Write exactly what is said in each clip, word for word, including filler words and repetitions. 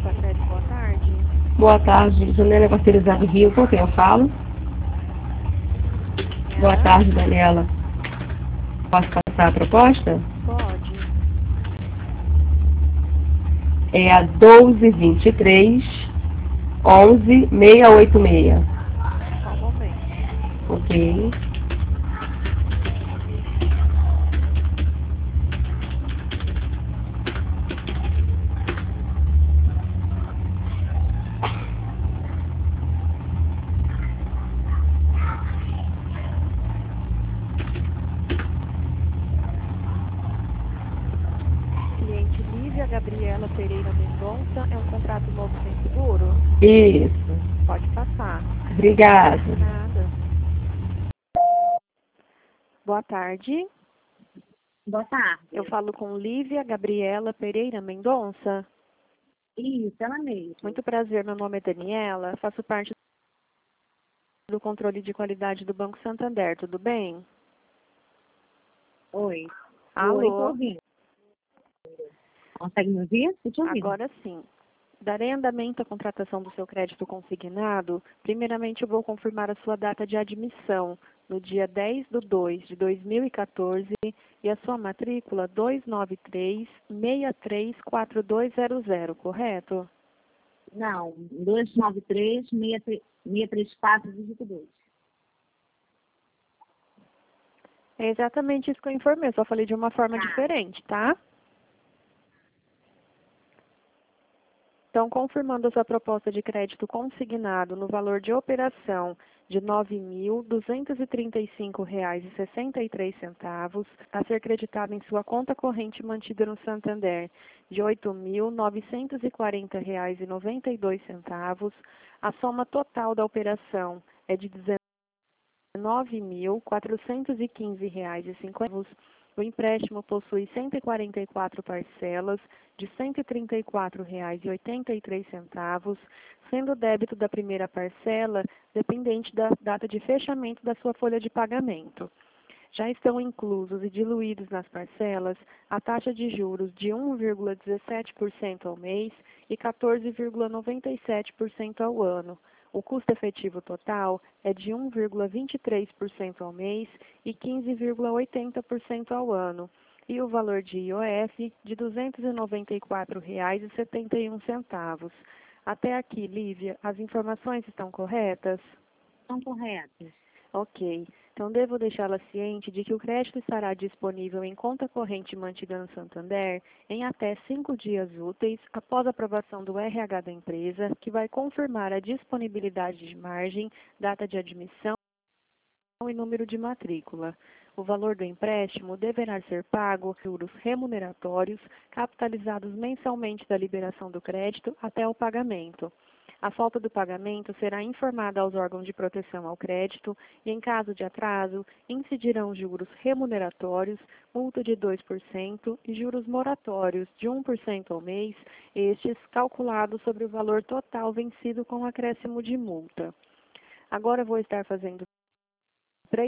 Cacete, boa tarde. Boa tarde, Juliana Quarteirizado Rio, com quem eu falo? É. Boa tarde, Daniela. Posso passar a proposta? Pode. É a doze vinte e três, onze seiscentos e oitenta e seis. Só um momento. Ok. Cliente Lívia Gabriela Pereira Mendonça, é um contrato novo sem seguro? Isso. Pode passar. Obrigada. Nada. Boa tarde. Boa tarde. Eu falo com Lívia Gabriela Pereira Mendonça. Isso, ela mesma. Muito prazer, meu nome é Daniela, faço parte do controle de qualidade do Banco Santander, tudo bem? Oi. Alô? Oi, tô ouvindo. Consegue me ouvir? Tô te ouvindo. Agora sim. Darei andamento à contratação do seu crédito consignado. Primeiramente, eu vou confirmar a sua data de admissão, no dia dez de dois de dois mil e quatorze, e a sua matrícula dois nove três, seis três quatro dois zero zero, correto? Não, dois nove três, seis três quatro, dígito dois. É exatamente isso que eu informei, só falei de uma forma Tá. diferente, tá? Então, confirmando a sua proposta de crédito consignado no valor de operação de nove mil duzentos e trinta e cinco reais e sessenta e três centavos, a ser creditado em sua conta corrente mantida no Santander de oito mil novecentos e quarenta reais e noventa e dois centavos, a soma total da operação é de dezenove mil quatrocentos e quinze reais e cinquenta centavos. O empréstimo possui cento e quarenta e quatro parcelas de cento e trinta e quatro reais e oitenta e três centavos, sendo o débito da primeira parcela dependente da data de fechamento da sua folha de pagamento. Já estão inclusos e diluídos nas parcelas a taxa de juros de um vírgula dezessete por cento ao mês e quatorze vírgula noventa e sete por cento ao ano. O custo efetivo total é de um vírgula vinte e três por cento ao mês e quinze vírgula oitenta por cento ao ano, e o valor de I O F de duzentos e noventa e quatro reais e setenta e um centavos. Até aqui, Lívia, as informações estão corretas? Estão corretas. Ok. Então, devo deixá-la ciente de que o crédito estará disponível em conta corrente mantida no Santander em até cinco dias úteis após a aprovação do R H da empresa, que vai confirmar a disponibilidade de margem, data de admissão e número de matrícula. O valor do empréstimo deverá ser pago juros remuneratórios capitalizados mensalmente da liberação do crédito até o pagamento. A falta do pagamento será informada aos órgãos de proteção ao crédito e, em caso de atraso, incidirão juros remuneratórios, multa de dois por cento e juros moratórios de um por cento ao mês, estes calculados sobre o valor total vencido com acréscimo de multa. Agora vou estar fazendo três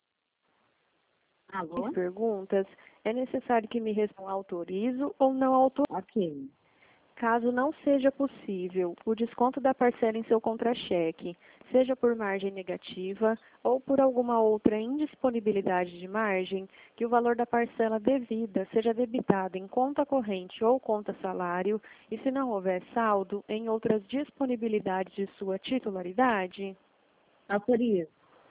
Alô? perguntas. É necessário que me respondam autorizo ou não autorizo. Ok. Caso não seja possível o desconto da parcela em seu contra-cheque, seja por margem negativa ou por alguma outra indisponibilidade de margem, que o valor da parcela devida seja debitado em conta corrente ou conta salário e, se não houver saldo, em outras disponibilidades de sua titularidade? Autorizo.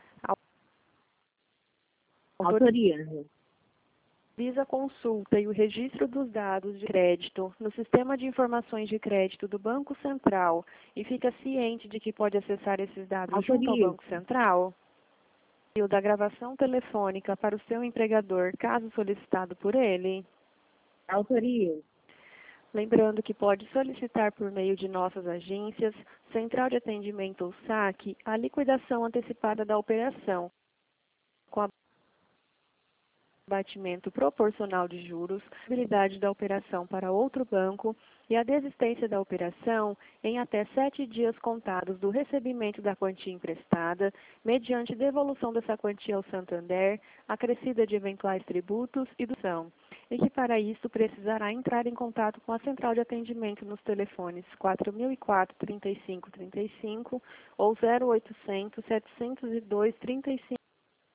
Autoriza Autorizo. a consulta e o registro dos dados de crédito no Sistema de Informações de Crédito do Banco Central e fica ciente de que pode acessar esses dados junto ao Autorizo. Banco Central? E o da gravação telefônica para o seu empregador, caso solicitado por ele? Autorizo. Lembrando que pode solicitar por meio de nossas agências, Central de Atendimento ou saque, a liquidação antecipada da operação, com a abatimento proporcional de juros, habilidade da operação para outro banco e a desistência da operação em até sete dias contados do recebimento da quantia emprestada, mediante devolução dessa quantia ao Santander, acrescida de eventuais tributos e doação. e que para isso precisará entrar em contato com a central de atendimento nos telefones quatro mil e quatro, trinta e cinco, trinta e cinco ou zero oitocentos, setecentos e dois, trinta e cinco,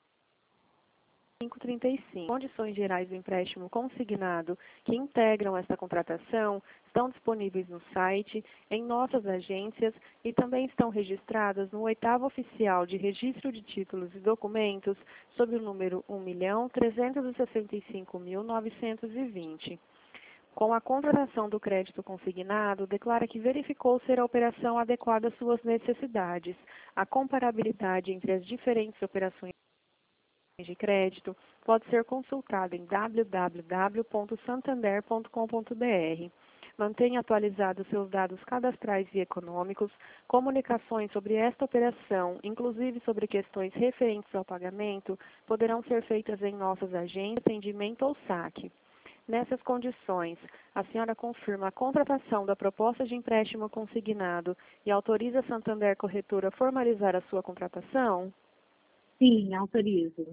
trinta e cinco. Condições gerais do empréstimo consignado que integram esta contratação estão disponíveis no site, em nossas agências e também estão registradas no oitavo oficial de registro de títulos e documentos sob o número um milhão trezentos e sessenta e cinco mil novecentos e vinte. Com a contratação do crédito consignado, declara que verificou ser a operação adequada às suas necessidades. A comparabilidade entre as diferentes operações de crédito pode ser consultada em w w w ponto santander ponto com ponto b r. Mantenha atualizados seus dados cadastrais e econômicos. Comunicações sobre esta operação, inclusive sobre questões referentes ao pagamento, poderão ser feitas em nossas agências, atendimento ou saque. Nessas condições, a senhora confirma a contratação da proposta de empréstimo consignado e autoriza a Santander Corretora a formalizar a sua contratação? Sim, autorizo.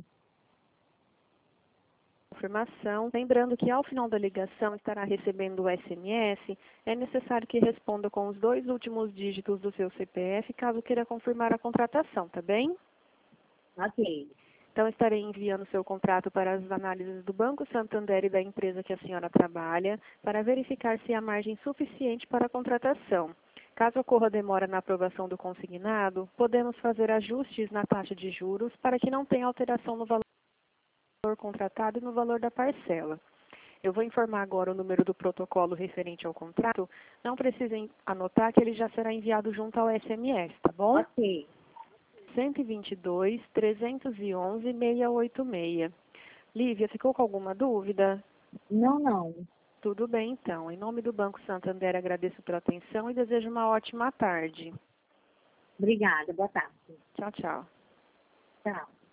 Confirmação. Lembrando que ao final da ligação estará recebendo o S M S, é necessário que responda com os dois últimos dígitos do seu C P F, caso queira confirmar a contratação, tá bem? Ok. Então estarei enviando seu contrato para as análises do Banco Santander e da empresa que a senhora trabalha, para verificar se há margem suficiente para a contratação. Caso ocorra demora na aprovação do consignado, podemos fazer ajustes na taxa de juros para que não tenha alteração no valor contratado e no valor da parcela. Eu vou informar agora o número do protocolo referente ao contrato. Não precisem anotar que ele já será enviado junto ao S M S, tá bom? Ok. cento e vinte e dois, trezentos e onze, seiscentos e oitenta e seis. Lívia, ficou com alguma dúvida? Não, não. Tudo bem, então. Em nome do Banco Santander, agradeço pela atenção e desejo uma ótima tarde. Obrigada. Boa tarde. Tchau, tchau. Tchau.